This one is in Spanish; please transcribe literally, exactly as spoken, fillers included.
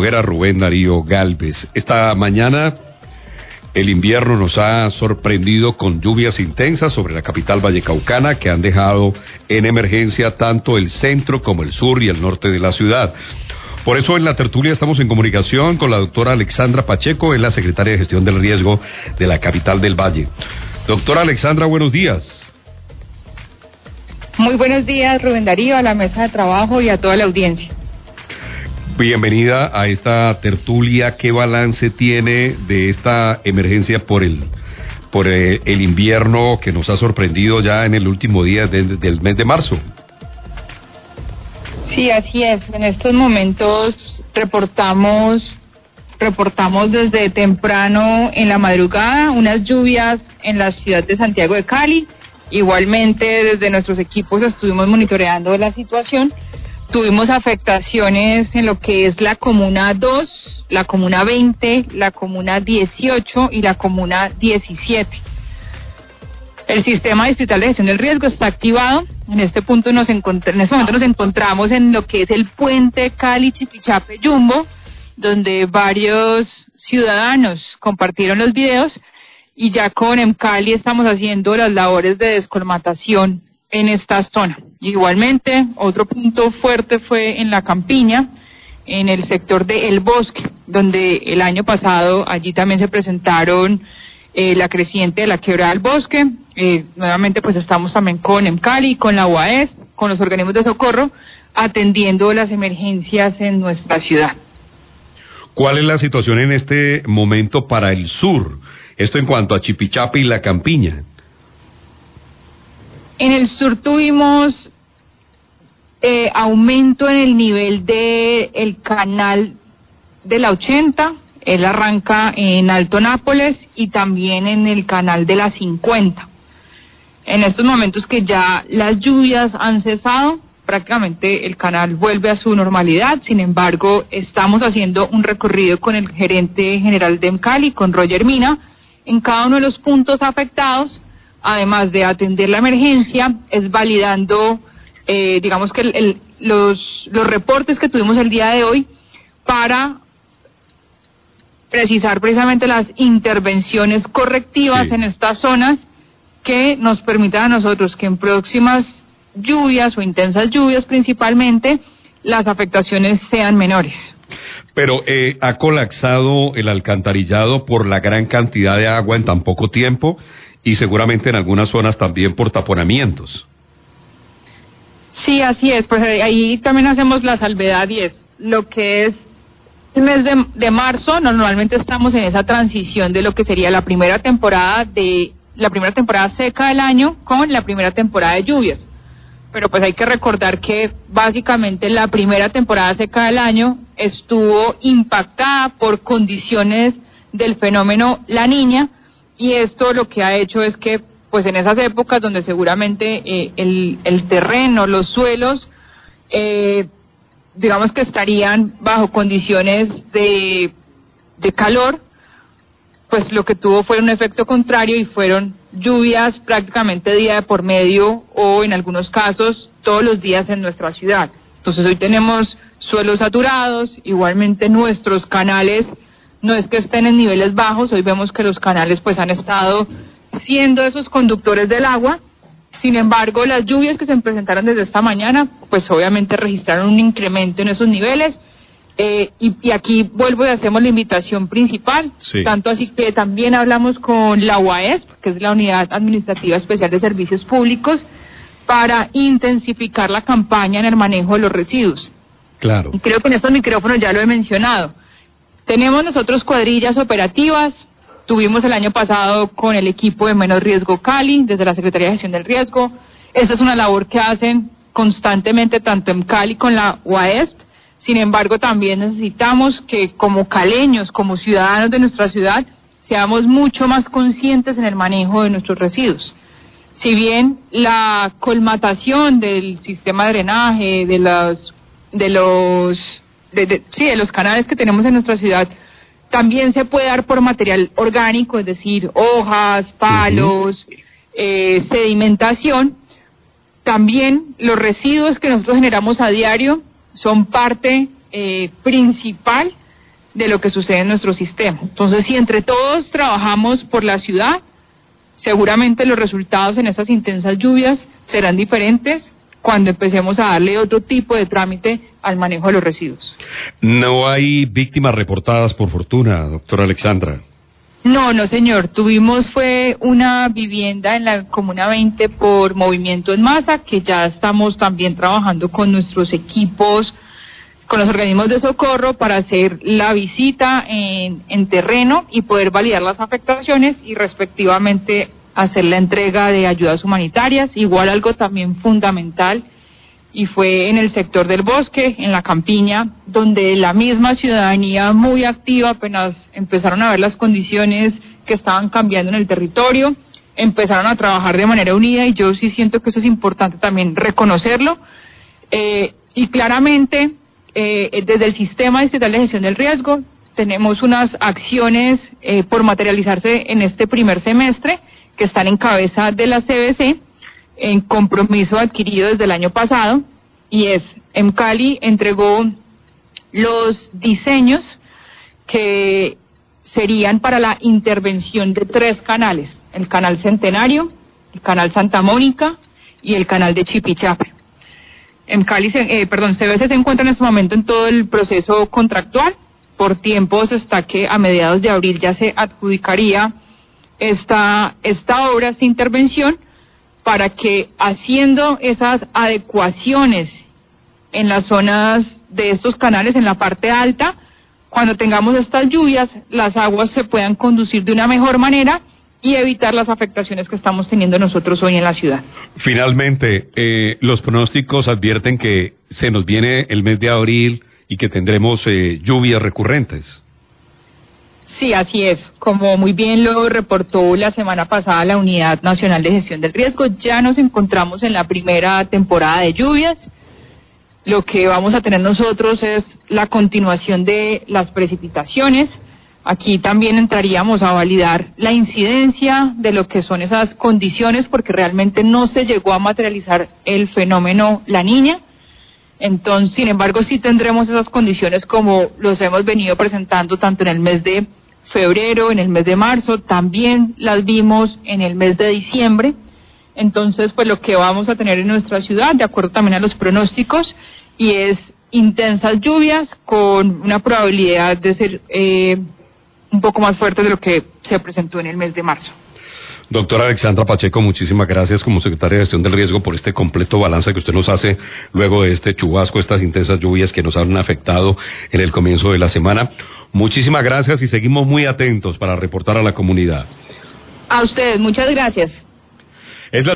Noguera, Rubén Darío Gálvez. Esta mañana el invierno nos ha sorprendido con lluvias intensas sobre la capital vallecaucana que han dejado en emergencia tanto el centro como el sur y el norte de la ciudad. Por eso en la tertulia estamos en comunicación con la doctora Alexandra Pacheco, es la secretaria de Gestión del Riesgo de la capital del Valle. Doctora Alexandra, buenos días. Muy buenos días, Rubén Darío, a la mesa de trabajo y a toda la audiencia. Bienvenida a esta tertulia. ¿Qué balance tiene de esta emergencia por el por el, el invierno que nos ha sorprendido ya en el último día de, de, del mes de marzo? Sí, así es. En estos momentos reportamos reportamos desde temprano en la madrugada unas lluvias en la ciudad de Santiago de Cali. Igualmente desde nuestros equipos estuvimos monitoreando la situación. Tuvimos afectaciones en lo que es la comuna dos, la comuna veinte, la comuna dieciocho y la comuna diecisiete. El sistema distrital de gestión del riesgo está activado. En este punto nos encontr- en este momento nos encontramos en lo que es el puente Cali-Chipichape-Yumbo, donde varios ciudadanos compartieron los videos y ya con EMCALI estamos haciendo las labores de descolmatación en esta zona. Igualmente, otro punto fuerte fue en la Campiña, en el sector de El Bosque, donde el año pasado allí también se presentaron eh, la creciente de la quebrada del Bosque. Eh, nuevamente pues estamos también con EMCALI, con la U A E S, con los organismos de socorro, atendiendo las emergencias en nuestra ciudad. ¿Cuál es la situación en este momento para el sur? Esto en cuanto a Chipichape y la Campiña. En el sur tuvimos eh, aumento en el nivel de el canal de la ochenta, él arranca en Alto Nápoles y también en el canal de la cincuenta. En estos momentos que ya las lluvias han cesado, prácticamente el canal vuelve a su normalidad. Sin embargo, estamos haciendo un recorrido con el gerente general de EMCALI, con Roger Mina, en cada uno de los puntos afectados. Además de atender la emergencia, es validando, eh, digamos que el, el, los, los reportes que tuvimos el día de hoy para precisar precisamente las intervenciones correctivas sí. en estas zonas que nos permitan a nosotros que en próximas lluvias o intensas lluvias principalmente, las afectaciones sean menores. Pero eh, ¿ha colapsado el alcantarillado por la gran cantidad de agua en tan poco tiempo? Y seguramente en algunas zonas también por taponamientos. Sí, así es, pues ahí también hacemos la salvedad y es lo que es el mes de, de marzo, normalmente estamos en esa transición de lo que sería la primera temporada de la primera temporada seca del año con la primera temporada de lluvias. Pero pues hay que recordar que básicamente la primera temporada seca del año estuvo impactada por condiciones del fenómeno La Niña. Y esto lo que ha hecho es que, pues en esas épocas donde seguramente eh, el, el terreno, los suelos, eh, digamos que estarían bajo condiciones de, de calor, pues lo que tuvo fue un efecto contrario y fueron lluvias prácticamente día de por medio o en algunos casos todos los días en nuestra ciudad. Entonces hoy tenemos suelos saturados, igualmente nuestros canales no es que estén en niveles bajos, hoy vemos que los canales pues han estado siendo esos conductores del agua. Sin embargo, las lluvias que se presentaron desde esta mañana, pues obviamente registraron un incremento en esos niveles. Eh, y, y aquí vuelvo y hacemos la invitación principal, sí. tanto así que también hablamos con la U A E S, que es la Unidad Administrativa Especial de Servicios Públicos, para intensificar la campaña en el manejo de los residuos. Claro. Y creo que en estos micrófonos ya lo he mencionado. Tenemos nosotros cuadrillas operativas, tuvimos el año pasado con el equipo de Menos Riesgo Cali, desde la Secretaría de Gestión del Riesgo. Esta es una labor que hacen constantemente tanto en Cali con la U A E S. Sin embargo, también necesitamos que como caleños, como ciudadanos de nuestra ciudad, seamos mucho más conscientes en el manejo de nuestros residuos. Si bien la colmatación del sistema de drenaje, de los... De los De, de, sí, de los canales que tenemos en nuestra ciudad, también se puede dar por material orgánico, es decir, hojas, palos, uh-huh. eh, sedimentación. También los residuos que nosotros generamos a diario son parte eh, principal de lo que sucede en nuestro sistema. Entonces, si entre todos trabajamos por la ciudad, seguramente los resultados en estas intensas lluvias serán diferentes cuando empecemos a darle otro tipo de trámite al manejo de los residuos. No hay víctimas reportadas, por fortuna, doctora Alexandra. No, no señor, tuvimos fue una vivienda en la Comuna veinte por movimiento en masa, que ya estamos también trabajando con nuestros equipos, con los organismos de socorro para hacer la visita en, en terreno y poder validar las afectaciones y respectivamente hacer la entrega de ayudas humanitarias. Igual algo también fundamental y fue en el sector del bosque, en la campiña, donde la misma ciudadanía muy activa, apenas empezaron a ver las condiciones que estaban cambiando en el territorio, empezaron a trabajar de manera unida y yo sí siento que eso es importante también reconocerlo. Eh, y claramente, eh, desde el Sistema Distrital de Gestión del Riesgo, tenemos unas acciones eh, por materializarse en este primer semestre que están en cabeza de la C B C, en compromiso adquirido desde el año pasado, y es, EMCALI entregó los diseños que serían para la intervención de tres canales, el canal Centenario, el canal Santa Mónica y el canal de Chipichape. EMCALI, eh, perdón, C B C se encuentra en este momento en todo el proceso contractual, por tiempos está que a mediados de abril ya se adjudicaría esta, esta obra, esta intervención, para que haciendo esas adecuaciones en las zonas de estos canales, en la parte alta, cuando tengamos estas lluvias, las aguas se puedan conducir de una mejor manera y evitar las afectaciones que estamos teniendo nosotros hoy en la ciudad. Finalmente, eh, los pronósticos advierten que se nos viene el mes de abril y que tendremos eh, lluvias recurrentes. Sí, así es. Como muy bien lo reportó la semana pasada la Unidad Nacional de Gestión del Riesgo, ya nos encontramos en la primera temporada de lluvias. Lo que vamos a tener nosotros es la continuación de las precipitaciones. Aquí también entraríamos a validar la incidencia de lo que son esas condiciones, porque realmente no se llegó a materializar el fenómeno La Niña. Entonces, sin embargo, sí tendremos esas condiciones como los hemos venido presentando tanto en el mes de febrero, en el mes de marzo, también las vimos en el mes de diciembre. Entonces, pues lo que vamos a tener en nuestra ciudad, de acuerdo también a los pronósticos, y es intensas lluvias con una probabilidad de ser eh, un poco más fuerte de lo que se presentó en el mes de marzo. Doctora Alexandra Pacheco, muchísimas gracias como secretaria de Gestión del Riesgo por este completo balance que usted nos hace luego de este chubasco, estas intensas lluvias que nos han afectado en el comienzo de la semana. Muchísimas gracias y seguimos muy atentos para reportar a la comunidad. A ustedes, muchas gracias. Es la